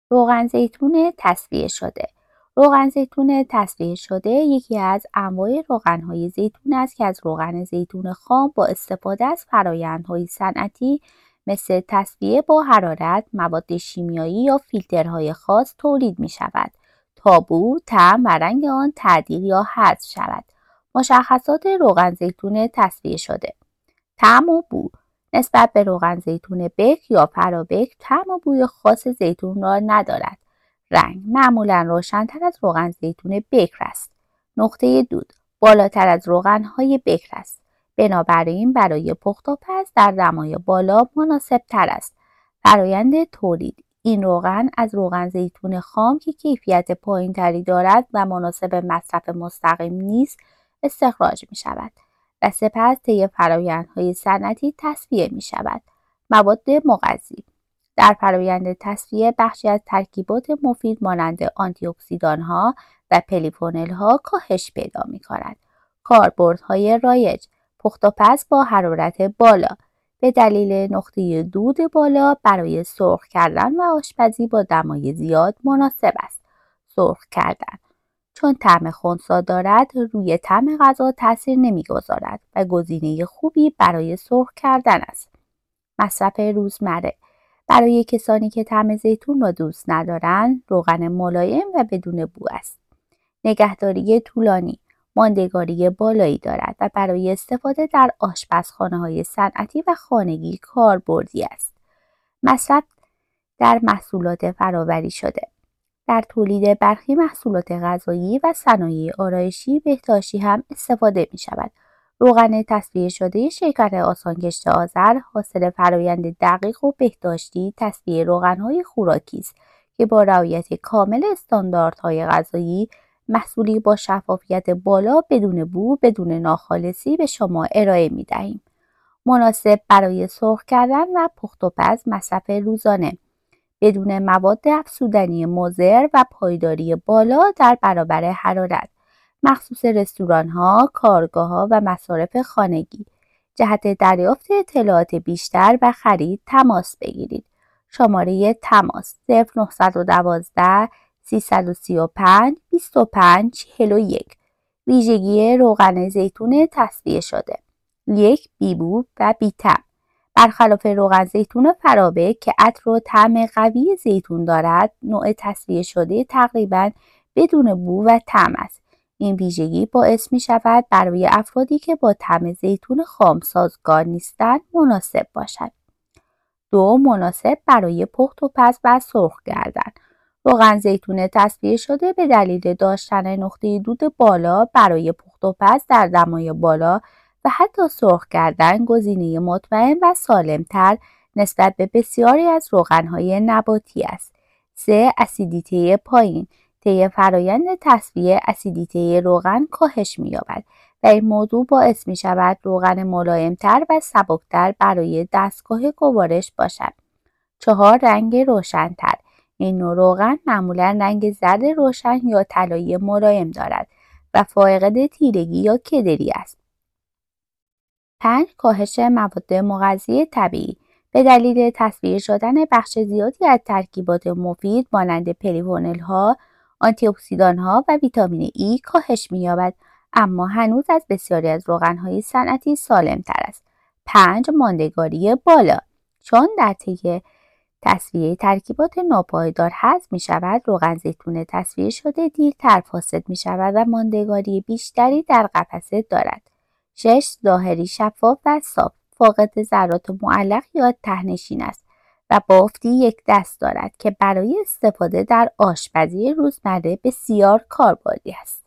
روغن زیتون تصفیه شده. روغن زیتون تصفیه شده یکی از انواع روغن‌های زیتون است که از روغن زیتون خام با استفاده از فرآیندهای صنعتی مثل تصفیه با حرارت، مواد شیمیایی یا فیلترهای خاص تولید می شود تا بو، طعم و رنگ آن تعدیل یا حذف شود. مشخصات روغن زیتون تصفیه شده: طعم و بو. نسبت به روغن زیتون بکر یا فرابکر طعم و بوی خاص زیتون را ندارد. رنگ معمولا روشن‌تر از روغن زیتون بکر است. نقطه دود بالاتر از روغن‌های بکر است. بنابراین برای پخت و پز در دمای بالا مناسب تر است. فرایند تولید: این روغن از روغن زیتون خام که کیفیت پایین‌تری دارد و مناسب مصرف مستقیم نیست استخراج می شود و سپس طی فرآیندهای صنعتی تصفیه می شود. مواد مغذی: در فرایند تصفیه بخشی از ترکیبات مفید مانند آنتی اکسیدان‌ها و پلیفونل‌ها کاهش پیدا می کند. کاربردهای رایج: پخت و پز با حرارت بالا. به دلیل نقطه دود بالا برای سرخ کردن و آشپزی با دمای زیاد مناسب است. سرخ کردن: چون طعم خنثی دارد روی طعم غذا تاثیر نمی‌گذارد و گزینه خوبی برای سرخ کردن است. مصرف روزمره: برای کسانی که طعم زیتون را دوست ندارند روغن ملایم و بدون بو است. نگهداری طولانی: ماندگاری بالایی دارد و برای استفاده در آشپزخانه‌های صنعتی و خانگی کاربردی است. مصرف در محصولات فرآوری شده: در تولید برخی محصولات غذایی و صنایع آرایشی بهداشتی هم استفاده می شود. روغن تصفیه شده شرکت آسانکشت آذر حاصل فرآیند دقیق و بهداشتی تصفیه روغن‌های خوراکی است که با رعایت کامل استانداردهای غذایی محصولی با شفافیت بالا بدون بو بدون ناخالصی به شما ارائه می دهیم. مناسب برای سرخ کردن و پخت و پز مصرف روزانه، بدون مواد افزودنی مضر و پایداری بالا در برابر حرارت، مخصوص رستوران‌ها، کارگاه‌ها و مصارف خانگی. جهت دریافت اطلاعات بیشتر و خرید تماس بگیرید. شماره تماس 0912 335 25 41. ویژگی روغن زیتون تصفیه شده: 1. بی‌بو و بی‌طعم. برخلاف روغن زیتون فرابکر که عطر و طعم قوی زیتون دارد، نوع تصفیه شده تقریباً بدون بو و طعم است. این ویژگی باعث می شود برای افرادی که با طعم زیتون خام سازگار نیستند مناسب باشد. 2. مناسب برای پخت و پز و سرخ کردن. روغن زیتون تصفیه شده به دلیل داشتن نقطه دود بالا برای پخت و پز در دمای بالا و حتی سرخ کردن گزینه مطمئن و سالمتر نسبت به بسیاری از روغن‌های نباتی است. 3. اسیدیته پایین. طی فرایند تصفیه اسیدیته روغن کاهش می‌یابد و این موضوع باعث می شود روغن ملایمتر و سبکتر برای دستگاه گوارش باشد. 4. رنگ روشن‌تر. این نوع روغن معمولا رنگ زرد روشن یا طلایی ملایم دارد و فاقد تیرگی یا کدری است. 5. کاهش مواد مغذی طبیعی. به دلیل تصفیه شدن بخش زیادی از ترکیبات مفید مانند پلیفونل‌ها، آنتی اکسیدان‌ها و ویتامین ای کاهش می‌یابد، اما هنوز از بسیاری از روغن‌های صنعتی سالم‌تر است. 5. ماندگاری بالا. چون در طی تصفیه ترکیبات ناپایدار حذف می‌شود، روغن زیتون تصفیه شده دیرتر فاسد می‌شود و ماندگاری بیشتری در قفسه دارد. 6. ظاهری شفاف و صاف، فاقد ذرات معلق یا ته‌نشین است و بافتی یک دست دارد که برای استفاده در آشپزی روزمره بسیار کاربردی است.